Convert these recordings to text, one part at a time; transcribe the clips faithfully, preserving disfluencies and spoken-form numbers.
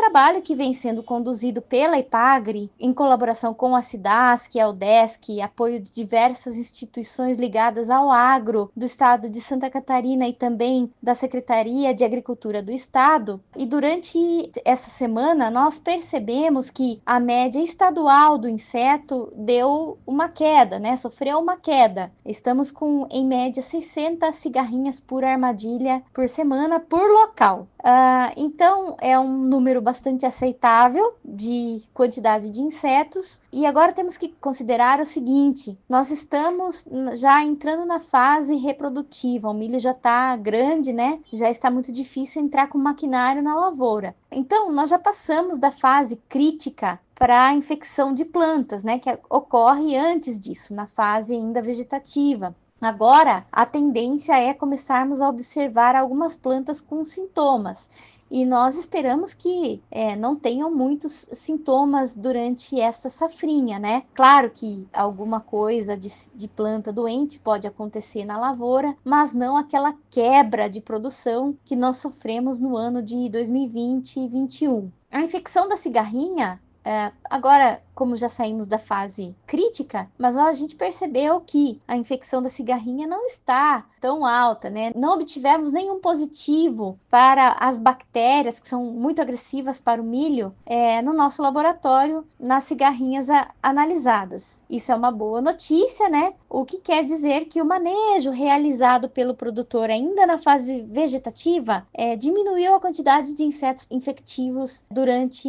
trabalho que vem sendo conduzido pela Epagre, em colaboração com a Cidasc, a Udesc, apoio de diversas instituições ligadas ao agro do estado de Santa Catarina e também da Secretaria de Agricultura do estado. E durante essa semana nós percebemos que a média estadual do inseto deu uma queda, né? Sofreu uma queda. Estamos com, em média, sessenta cigarrinhas por armadilha por semana por local. Uh, então, é um número bastante aceitável de quantidade de insetos. E agora temos que considerar o seguinte: nós estamos já entrando na fase reprodutiva. O milho já está grande, né? Já está muito difícil entrar com maquinário na lavoura. Então, nós já passamos da fase crítica para a infecção de plantas, né? Que ocorre antes disso, na fase ainda vegetativa. Agora, a tendência é começarmos a observar algumas plantas com sintomas. E nós esperamos que é, não tenham muitos sintomas durante esta safrinha, né? Claro que alguma coisa de, de planta doente pode acontecer na lavoura, mas não aquela quebra de produção que nós sofremos no ano de dois mil e vinte e vinte e um. A infecção da cigarrinha, é, agora, como já saímos da fase crítica, mas ó, a gente percebeu que a infecção da cigarrinha não está tão alta, né? Não obtivemos nenhum positivo para as bactérias que são muito agressivas para o milho é, no nosso laboratório, nas cigarrinhas a, analisadas. Isso é uma boa notícia, né? O que quer dizer que o manejo realizado pelo produtor ainda na fase vegetativa é, diminuiu a quantidade de insetos infectivos durante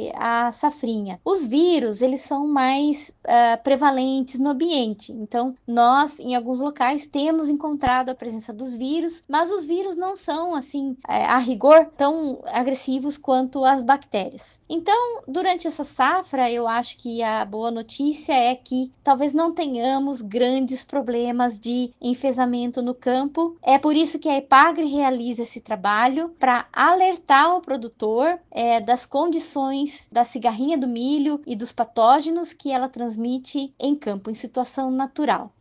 a safrinha. Os vírus, eles são mais uh, prevalentes no ambiente. Então, nós, em alguns locais, temos encontrado a presença dos vírus, mas os vírus não são, assim, é, a rigor, tão agressivos quanto as bactérias. Então, durante essa safra, eu acho que a boa notícia é que talvez não tenhamos grandes problemas de enfesamento no campo. É por isso que a Epagre realiza esse trabalho para alertar o produtor é, das condições da cigarrinha do milho e dos patógenos que ela transmite em campo, em situação natural.